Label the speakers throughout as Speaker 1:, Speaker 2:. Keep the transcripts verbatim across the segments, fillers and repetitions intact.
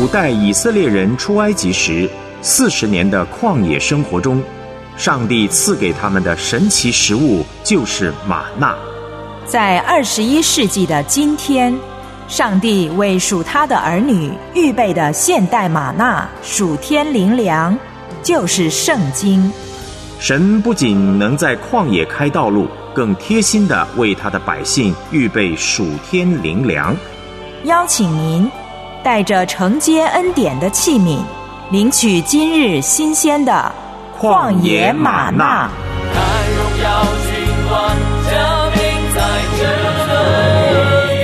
Speaker 1: 带以色列人出埃及时四十年的旷野生活中，上帝赐给他们的神奇食物就是玛纳。
Speaker 2: 在二十一世纪的今天，上帝为属他的儿女预备的现代玛纳属天灵粮，就是圣经。
Speaker 1: 神不仅能在旷野开道路，更贴心地为他的百姓预备属天灵粮。
Speaker 2: 邀请您带着承接恩典的器皿，领取今日新鲜的旷野玛纳。
Speaker 3: 看荣耀君王降临在这里。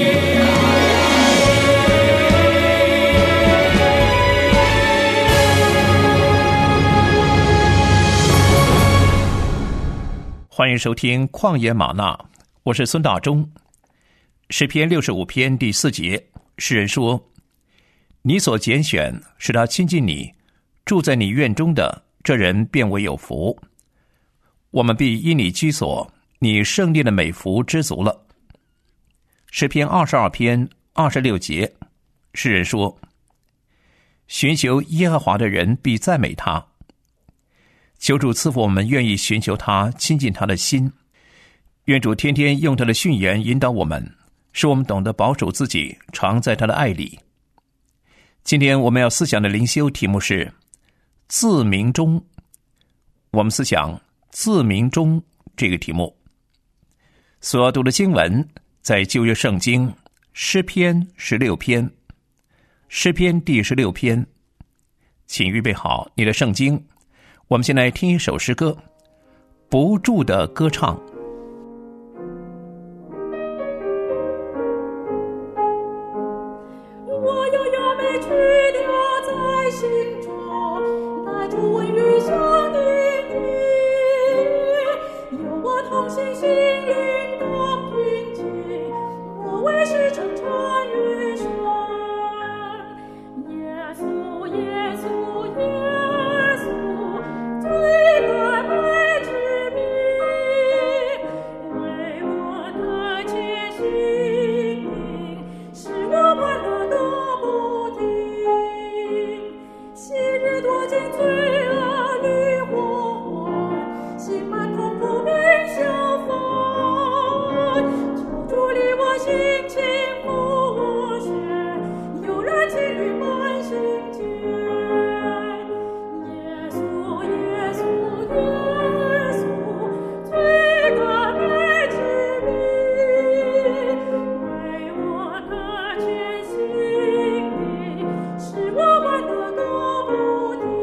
Speaker 4: 欢迎收听旷野玛纳，我是孙大中。诗篇六十五篇第四节，诗人说：你所拣选使他亲近你，住在你院中的这人便为有福。我们必因你居所，你圣殿的美福知足了。诗篇二十二篇二十六节，诗人说：寻求耶和华的人必赞美他。求主赐福我们愿意寻求他、亲近他的心。愿主天天用他的训言引导我们，使我们懂得保守自己，常在他的爱里。今天我们要思想的灵修题目是自鸣钟。我们思想自鸣钟这个题目。所要读的经文在旧约圣经诗篇十六篇，诗篇第十六篇。请预备好你的圣经，我们先来听一首诗歌，不住的歌唱。
Speaker 5: 我有优美曲调在心中，带着温柔乡的你，有我同心，心灵更平静，我为是成传于声。耶稣耶稣耶稣，最该被之名，为我的前心灵，使我快乐个不停。昔日多见罪恶与祸患，心满痛苦并消烦，求主离我心情复现，悠然情侣满心间。耶稣耶稣耶稣，最该被之名，为我的全心灵，使我快乐个不停。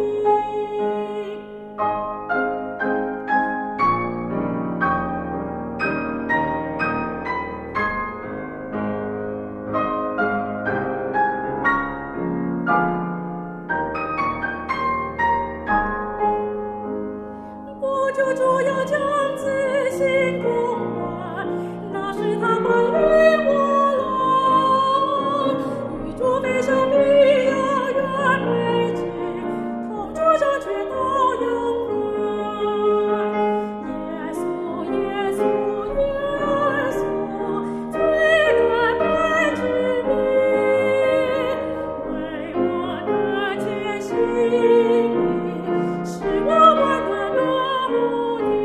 Speaker 5: 我就主要将自信公完，那是他们与我来，与主飞翔比遥远美景，同主上却到永恒。耶稣耶稣耶稣，最该被之名，为我的前心灵，使我快乐个不停。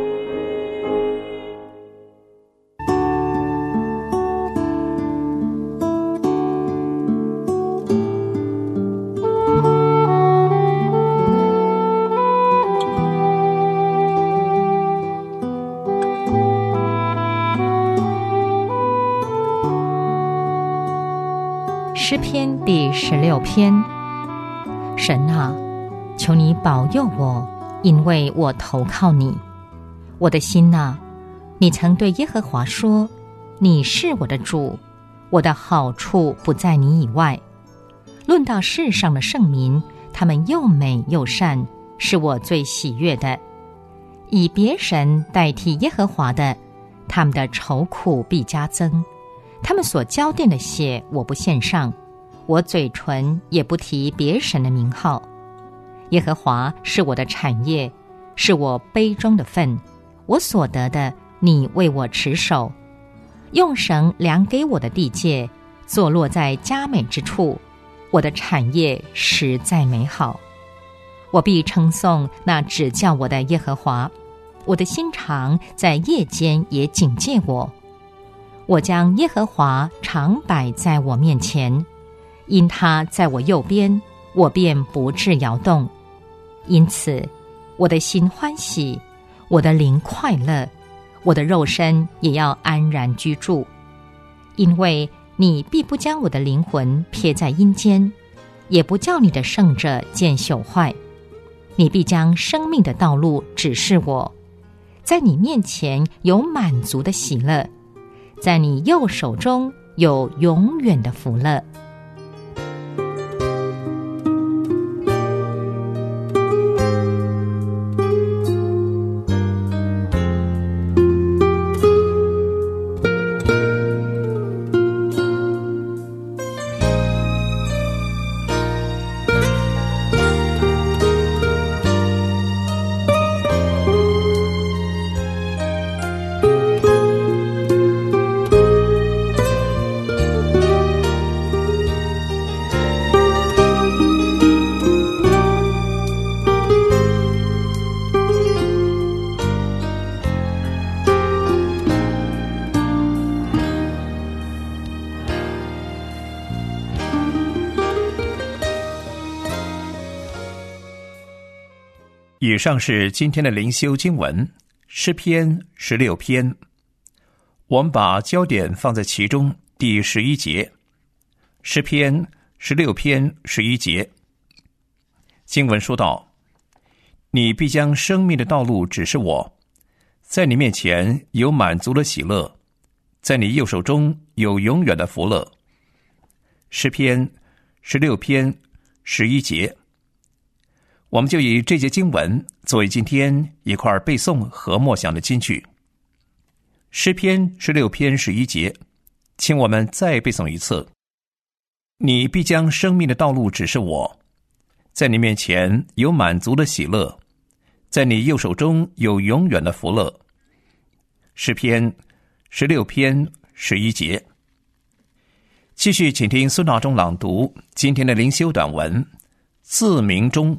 Speaker 6: 诗篇第十六篇。神啊，求你保佑我，因为我投靠你。我的心啊，你曾对耶和华说，你是我的主，我的好处不在你以外。论到世上的圣民，他们又美又善，是我最喜悦的。以别神代替耶和华的，他们的愁苦必加增。他们所浇奠的血，我不献上，我嘴唇也不提别神的名号。耶和华是我的产业，是我杯中的分，我所得的，你为我持守。用绳量给我的地界，坐落在佳美之处。 我的产业实在美好。我必称颂那指教我的耶和华，我的心肠在夜间也警戒我。我将耶和华常摆在我面前，因他在我右边，我便不致摇动。因此我的心欢喜，我的灵快乐，我的肉身也要安然居住。因为你必不将我的灵魂撇在阴间，也不叫你的圣者见朽坏。你必将生命的道路指示我，在你面前有满足的喜乐，在你右手中有永远的福乐。
Speaker 4: 以上是今天的灵修经文，诗篇十六篇。我们把焦点放在其中第十一节，诗篇十六篇十一节。经文说道：你必将生命的道路指示我，在你面前有满足的喜乐，在你右手中有永远的福乐。诗篇十六篇十一节。我们就以这节经文作为今天一块背诵和默想的金句。诗篇十六篇十一节，请我们再背诵一次。你必将生命的道路指示我，在你面前有满足的喜乐，在你右手中有永远的福乐。诗篇十六篇十一节。继续请听孙大中朗读今天的灵修短文自鸣钟。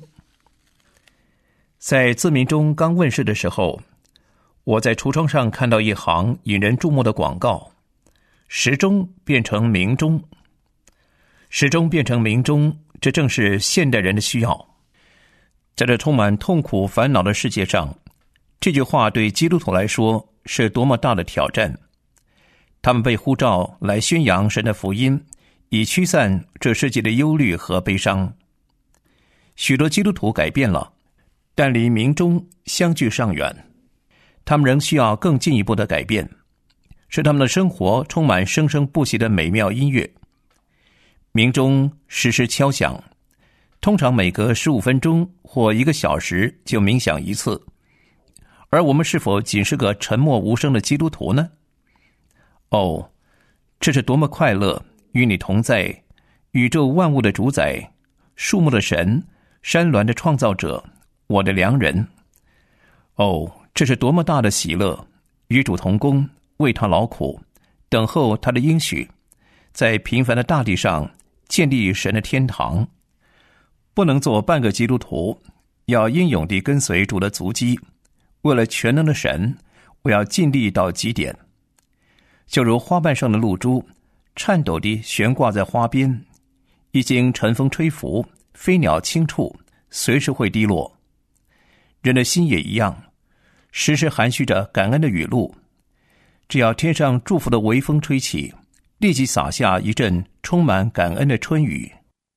Speaker 4: 在自鸣钟刚问世的时候，我在橱窗上看到一行引人注目的广告：时钟变成鸣钟。时钟变成鸣钟，这正是现代人的需要。在这充满痛苦烦恼的世界上，这句话对基督徒来说是多么大的挑战。他们被呼召来宣扬神的福音，以驱散这世界的忧虑和悲伤。许多基督徒改变了，但离鸣钟相距尚远，他们仍需要更进一步的改变，使他们的生活充满生生不息的美妙音乐。鸣钟时时敲响，通常每隔十五分钟或一个小时就鸣响一次。而我们是否仅是个沉默无声的基督徒呢？哦，这是多么快乐，与你同在，宇宙万物的主宰，树木的神，山峦的创造者，我的良人。哦，这是多么大的喜乐，与主同工，为他劳苦，等候他的应许，在平凡的大地上建立神的天堂。不能做半个基督徒，要英勇地跟随主的足迹，为了全能的神，我要尽力到极点。就如花瓣上的露珠，颤抖地悬挂在花边，一经晨风吹拂，飞鸟轻触，随时会滴落。人的心也一样，时时含蓄着感恩的语录。只要天上祝福的微风吹起，立即洒下一阵充满感恩的春雨。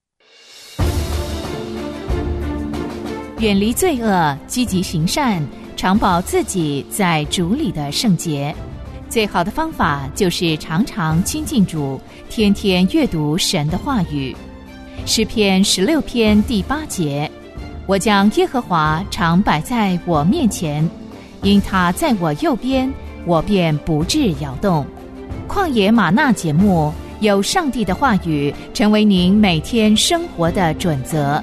Speaker 7: 远离罪恶，积极行善，常保自己在主里的圣洁。最好的方法就是常常亲近主，天天阅读神的话语。诗篇十六篇第八节，我将耶和华常摆在我面前，因他在我右边，我便不致摇动。旷野吗哪节目，有上帝的话语成为您每天生活的准则。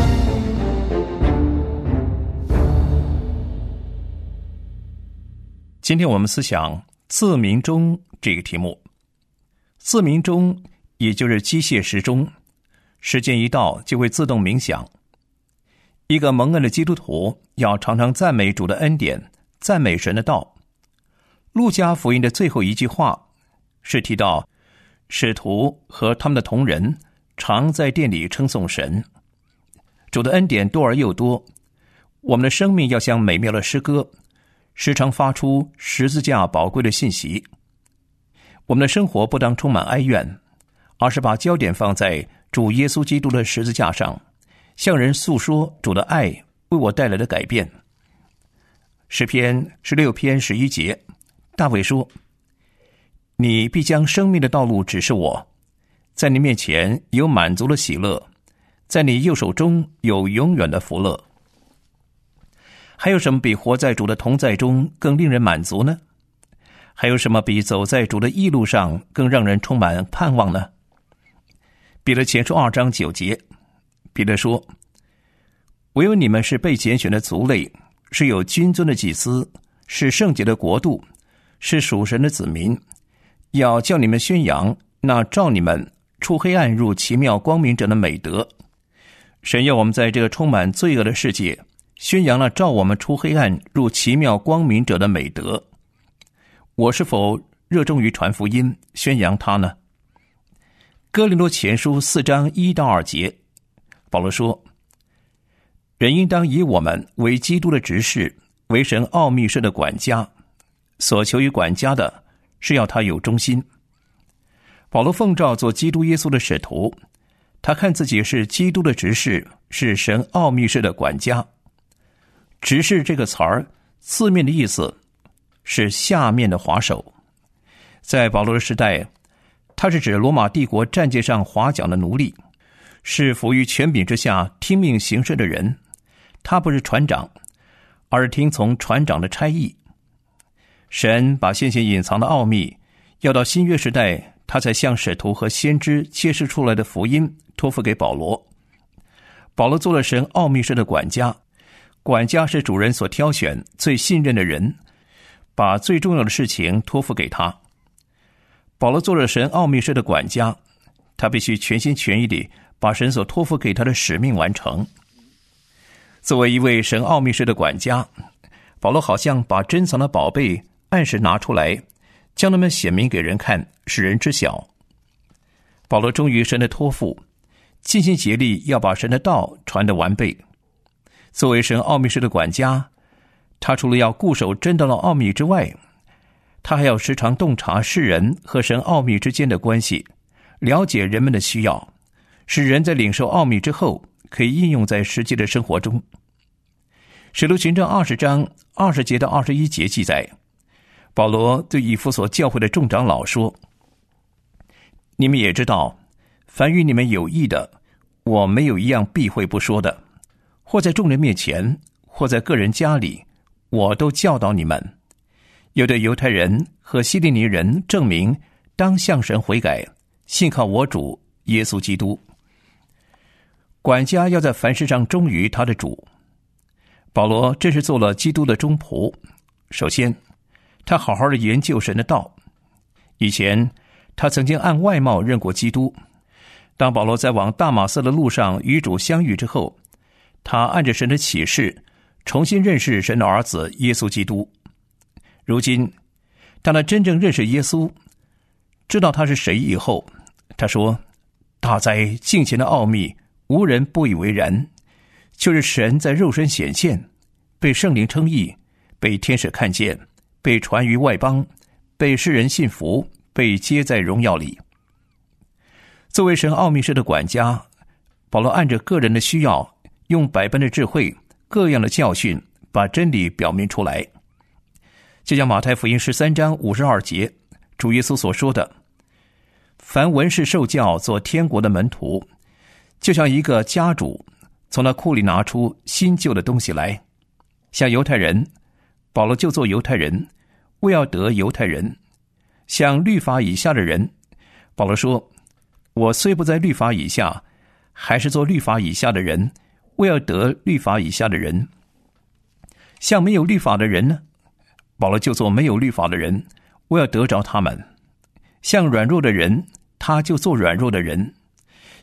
Speaker 4: 今天我们思想自鸣钟这个题目。自鸣钟也就是机械时钟， 时间一到就会自动冥想。一个蒙恩的基督徒要常常赞美主的恩典，赞美神的道。路加福音的最后一句话是提到使徒和他们的同人常在殿里称颂神。主的恩典多而又多，我们的生命要像美妙的诗歌，时常发出十字架宝贵的信息。我们的生活不当充满哀怨，而是把焦点放在主耶稣基督的十字架上，向人诉说主的爱为我带来的改变。诗篇十六篇十一节，大卫说：你必将生命的道路指示我，在你面前有满足的喜乐，在你右手中有永远的福乐。还有什么比活在主的同在中更令人满足呢？还有什么比走在主的义路上更让人充满盼望呢？彼得前书二章九节，彼得说：唯有你们是被拣选的族类，是有君尊的祭司，是圣洁的国度，是属神的子民，要叫你们宣扬那召你们出黑暗入奇妙光明者的美德。神要我们在这个充满罪恶的世界宣扬了召我们出黑暗入奇妙光明者的美德。我是否热衷于传福音，宣扬它呢？哥林多前书四章一到二节，保罗说：人应当以我们为基督的执事，为神奥秘事的管家，所求于管家的是要他有忠心。保罗奉召做基督耶稣的使徒，他看自己是基督的执事，是神奥秘事的管家。执事这个词儿字面的意思是下面的划手。在保罗的时代，他是指罗马帝国战舰上划桨的奴隶，是服于权柄之下听命行事的人。他不是船长，而是听从船长的差役。神把先前隐藏的奥秘，要到新约时代他才向使徒和先知揭示出来的福音托付给保罗。保罗做了神奥秘事的管家，管家是主人所挑选最信任的人，把最重要的事情托付给他。保罗做了神奥秘事的管家，他必须全心全意地把神所托付给他的使命完成。作为一位神奥秘事的管家，保罗好像把珍藏的宝贝按时拿出来，将它们显明给人看，使人知晓。保罗忠于神的托付，尽心竭力要把神的道传得完备。作为神奥秘事的管家，他除了要固守真道的奥秘之外，他还要时常洞察世人和神奥秘之间的关系，了解人们的需要，使人在领受奥秘之后可以应用在实际的生活中。使徒行传二十章二十节到二十一节记载，保罗对以弗所教会的众长老说：你们也知道，凡与你们有益的，我没有一样避讳不说的，或在众人面前，或在个人家里，我都教导你们。有的犹太人和希利尼人证明当向神悔改，信靠我主耶稣基督。管家要在凡事上忠于他的主。保罗这是做了基督的忠仆。首先，他好好的研究神的道。以前他曾经按外貌认过基督。当保罗在往大马色的路上与主相遇之后，他按着神的启示重新认识神的儿子耶稣基督。如今当他真正认识耶稣，知道他是谁以后，他说：大哉敬虔的奥秘，无人不以为然，就是神在肉身显现，被圣灵称义，被天使看见，被传于外邦，被世人信服，被接在荣耀里。作为神奥秘事的管家，保罗按着个人的需要，用百般的智慧，各样的教训，把真理表明出来。就像马太福音十三章五十二节主耶稣所说的：凡文士受教做天国的门徒，就像一个家主从那库里拿出新旧的东西来。像犹太人，保罗就做犹太人，为要得犹太人；像律法以下的人，保罗说：我虽不在律法以下，还是做律法以下的人，为要得律法以下的人。像没有律法的人呢，保罗就做没有律法的人，为要得着他们。像软弱的人，他就做软弱的人；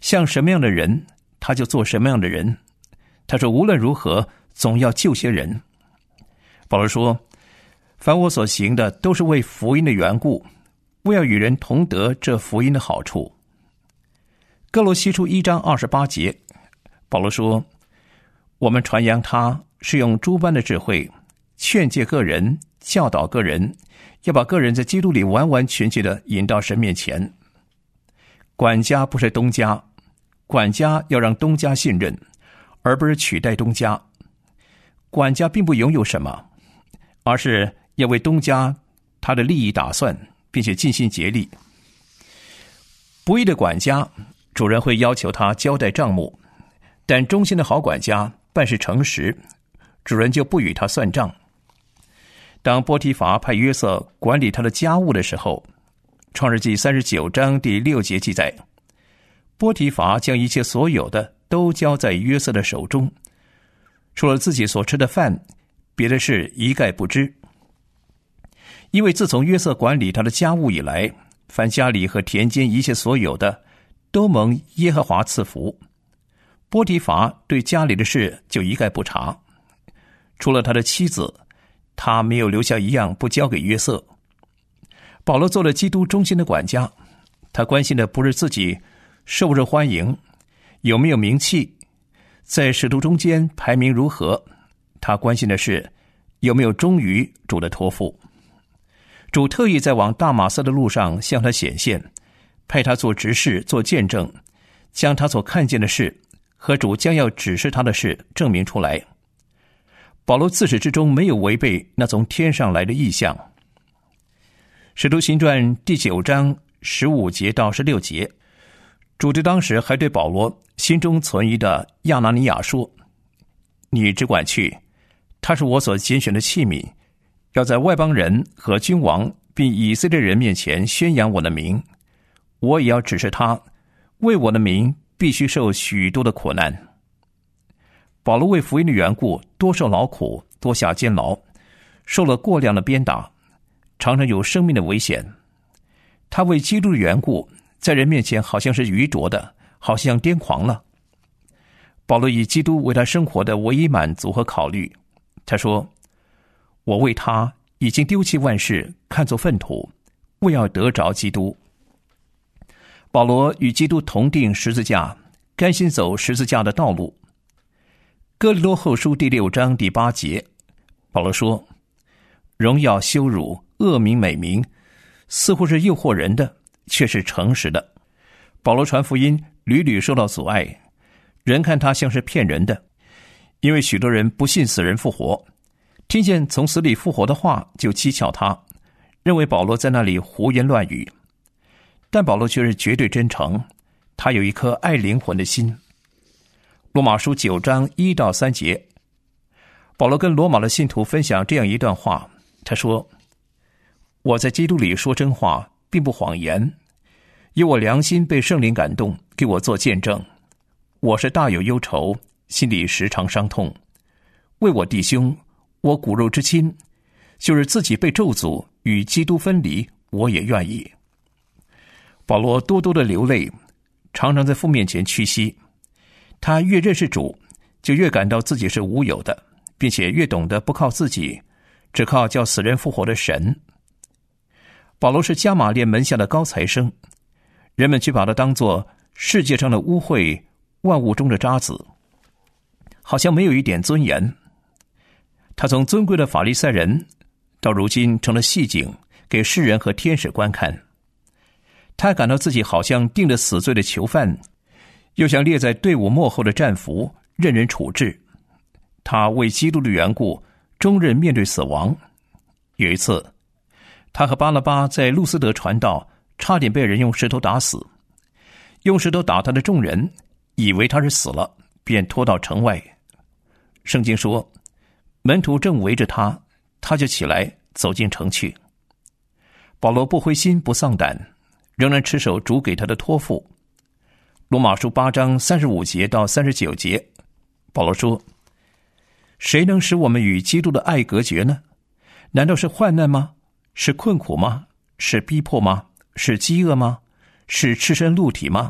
Speaker 4: 像什么样的人，他就做什么样的人。他说无论如何总要救些人。保罗说，凡我所行的都是为福音的缘故，为要与人同得这福音的好处。哥罗西书一章二十八节，保罗说，我们传扬他是用诸般的智慧劝诫个人，教导个人，要把个人在基督里完完全全的引到神面前。管家不是东家，管家要让东家信任，而不是取代东家。管家并不拥有什么，而是要为东家他的利益打算，并且尽心竭力。不义的管家，主人会要求他交代账目，但忠心的好管家办事诚实，主人就不与他算账。当波提乏派约瑟管理他的家务的时候，创世纪三十九章第六节记载，波提乏将一切所有的都交在约瑟的手中，除了自己所吃的饭，别的事一概不知。因为自从约瑟管理他的家务以来，凡家里和田间一切所有的都蒙耶和华赐福，波提乏对家里的事就一概不查，除了他的妻子，他没有留下一样不交给约瑟。保罗做了基督忠心的管家，他关心的不是自己受不受欢迎，有没有名气，在使徒中间排名如何，他关心的是有没有忠于主的托付。主特意在往大马色的路上向他显现，派他做执事，做见证，将他所看见的事和主将要指示他的事证明出来。保罗自始至终没有违背那从天上来的意象。使徒行传第九章十五节到十六节，主对当时还对保罗心中存疑的亚拿尼亚说，你只管去，他是我所拣选的器皿，要在外邦人和君王并以色列人面前宣扬我的名，我也要指示他，为我的名必须受许多的苦难。保罗为福音的缘故，多受劳苦，多下监牢，受了过量的鞭打，常常有生命的危险。他为基督的缘故，在人面前好像是愚拙的，好像癫狂了。保罗以基督为他生活的唯一满足和考虑。他说，我为他已经丢弃万事，看作粪土，为要得着基督。保罗与基督同定十字架，甘心走十字架的道路。哥林多后书第六章第八节，保罗说，荣耀羞辱恶名美名，似乎是诱惑人的，却是诚实的。保罗传福音屡屡受到阻碍，人看他像是骗人的，因为许多人不信死人复活，听见从死里复活的话就讥诮他，认为保罗在那里胡言乱语。但保罗却是绝对真诚，他有一颗爱灵魂的心。罗马书九章一到三节，保罗跟罗马的信徒分享这样一段话，他说，我在基督里说真话，并不谎言，有我良心被圣灵感动，给我做见证。我是大有忧愁，心里时常伤痛，为我弟兄，我骨肉之亲，就是自己被咒诅，与基督分离，我也愿意。保罗多多的流泪，常常在父面前屈膝。他越认识主，就越感到自己是无有的，并且越懂得不靠自己，只靠叫死人复活的神。保罗是加马列门下的高材生，人们却把他当作世界上的污秽，万物中的渣滓，好像没有一点尊严。他从尊贵的法利赛人，到如今成了戏景，给世人和天使观看。他感到自己好像定了死罪的囚犯，又像列在队伍末后的战俘，任人处置。他为基督的缘故，终日面对死亡。有一次，他和巴拿巴在路斯德传道，差点被人用石头打死。用石头打他的众人，以为他是死了，便拖到城外。圣经说，门徒正围着他，他就起来走进城去。保罗不灰心不丧胆，仍然持守主给他的托付。罗马书八章三十五节到三十九节，保罗说，谁能使我们与基督的爱隔绝呢？难道是患难吗？是困苦吗？是逼迫吗？是饥饿吗？是赤身露体吗？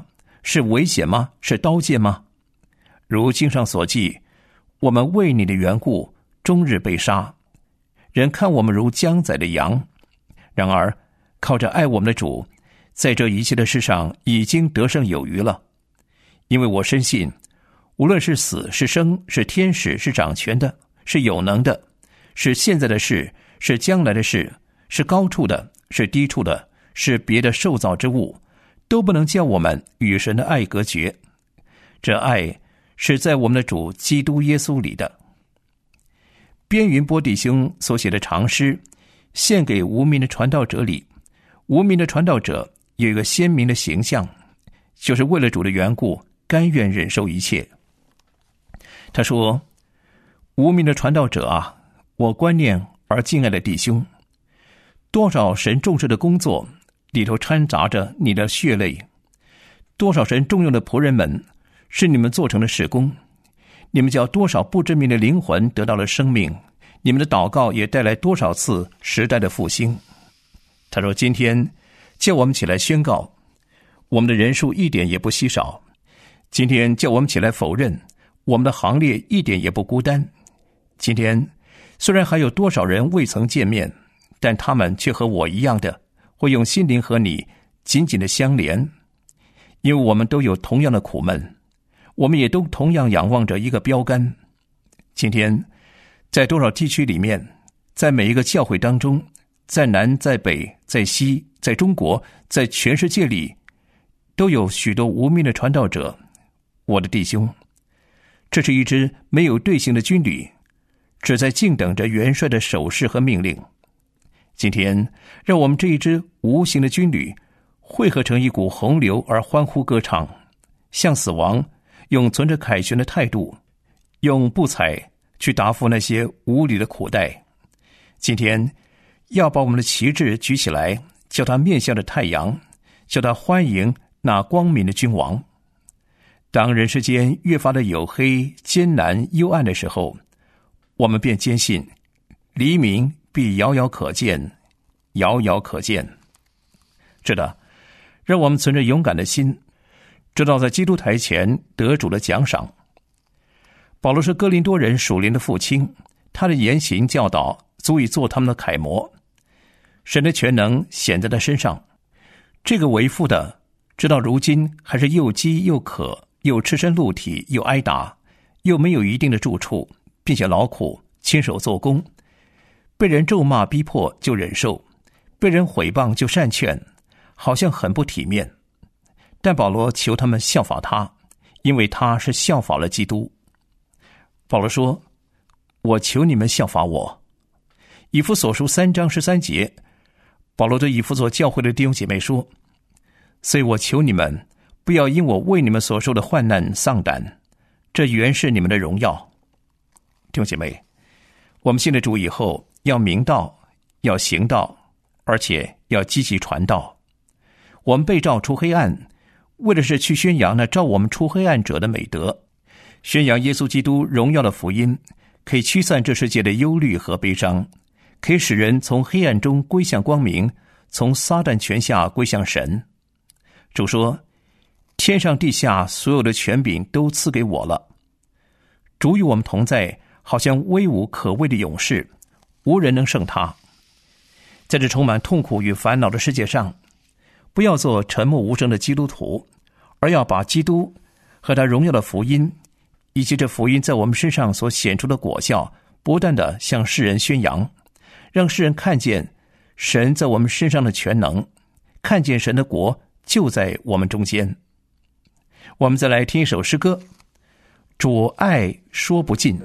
Speaker 4: 是危险吗？是刀剑吗？如经上所记，我们为你的缘故终日被杀，人看我们如将宰的羊。然而靠着爱我们的主，在这一切的事上已经得胜有余了。因为我深信，无论是死是生，是天使，是掌权的，是有能的，是现在的事，是将来的事，是高处的，是低处的，是别的受造之物，都不能叫我们与神的爱隔绝。这爱是在我们的主基督耶稣里的。边云波弟兄所写的长诗，献给无名的传道者里，无名的传道者有一个鲜明的形象，就是为了主的缘故，甘愿忍受一切。他说，无名的传道者啊，我观念而敬爱的弟兄，多少神重视的工作里头掺杂着你的血泪，多少神重用的仆人们是你们做成的事工，你们叫多少不知名的灵魂得到了生命，你们的祷告也带来多少次时代的复兴。他说，今天叫我们起来宣告，我们的人数一点也不稀少。今天叫我们起来否认，我们的行列一点也不孤单。今天虽然还有多少人未曾见面，但他们却和我一样的会用心灵和你紧紧的相连，因为我们都有同样的苦闷，我们也都同样仰望着一个标杆。今天在多少地区里面，在每一个教会当中，在南在北在西，在中国，在全世界里，都有许多无名的传道者。我的弟兄，这是一支没有队形的军旅，只在静等着元帅的手势和命令。今天让我们这一支无形的军旅汇合成一股洪流而欢呼歌唱，向死亡用存着凯旋的态度，用布彩去答复那些无理的苦待。今天要把我们的旗帜举起来，叫他面向着太阳，叫他欢迎那光明的君王。当人世间越发的黝黑、艰难、幽暗的时候，我们便坚信黎明必遥遥可见，遥遥可见。是的，让我们存着勇敢的心，知道在基督台前得主的奖赏。保罗是哥林多人属灵的父亲，他的言行教导足以做他们的楷模。神的全能显在他身上，这个为父的直到如今还是又饥又渴，又赤身露体，又挨打，又没有一定的住处，并且劳苦亲手做工，被人咒骂逼迫就忍受，被人毁谤就善劝，好像很不体面。但保罗求他们效法他，因为他是效法了基督。保罗说，我求你们效法我。以弗所书三章十三节，保罗对以弗所教会的弟兄姐妹说，所以我求你们不要因我为你们所受的患难丧胆，这原是你们的荣耀。弟兄姐妹，我们信了主以后，要明道，要行道，而且要积极传道。我们被召出黑暗，为的是去宣扬那召我们出黑暗者的美德，宣扬耶稣基督荣耀的福音，可以驱散这世界的忧虑和悲伤，可以使人从黑暗中归向光明，从撒旦权下归向神。主说，天上地下所有的权柄都赐给我了。主与我们同在，好像威武可畏的勇士，无人能胜他。在这充满痛苦与烦恼的世界上，不要做沉默无声的基督徒，而要把基督和他荣耀的福音，以及这福音在我们身上所显出的果效，不断地向世人宣扬，让世人看见神在我们身上的全能，看见神的国就在我们中间。我们再来听一首诗歌，主爱说不尽。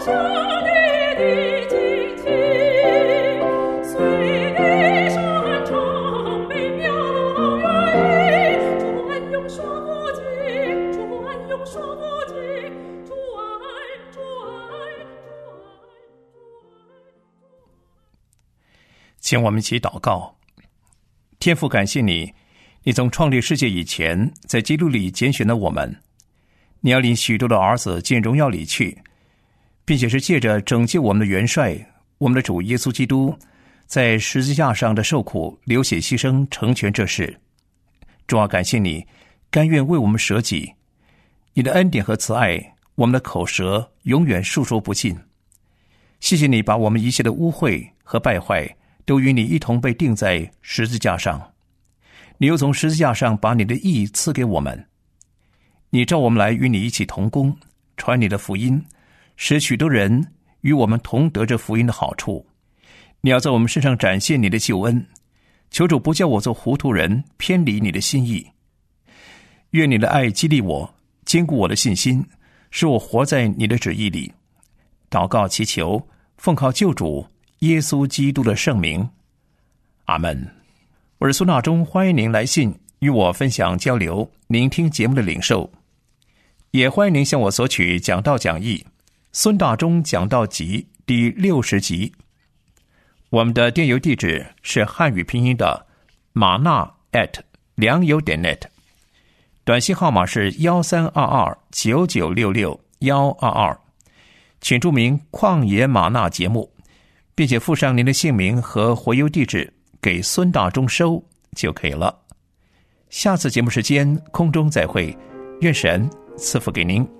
Speaker 5: 上帝的敬情，虽地山长美妙远矣，主恩永说不尽，主恩永说不尽，主爱主爱主爱主爱。
Speaker 4: 请我们一起祷告。天父，感谢你，你从创立世界以前，在基督里拣选了我们。你要领许多的儿子进荣耀里去，并且是借着拯救我们的元帅，我们的主耶稣基督，在十字架上的受苦、流血牺牲，成全这事。主啊，感谢你，甘愿为我们舍己。你的恩典和慈爱，我们的口舌永远述说不尽。谢谢你把我们一切的污秽和败坏，都与你一同被钉在十字架上。你又从十字架上把你的义赐给我们。你召我们来与你一起同工，传你的福音，使许多人与我们同得这福音的好处。你要在我们身上展现你的救恩，求主不叫我做糊涂人，偏离你的心意。愿你的爱激励我，坚固我的信心，使我活在你的旨意里。祷告祈求，奉靠救主耶稣基督的圣名，阿们。我是苏纳中，欢迎您来信与我分享交流聆听节目的领受，也欢迎您向我索取讲道讲义孙大中讲道集第六十集。我们的电邮地址是汉语拼音的马纳 at 良友点 net， 短信号码是一三二二九九六六一二二，请注明旷野马纳节目，并且附上您的姓名和回邮地址给孙大中收就可以了。下次节目时间空中再会，愿神赐福给您。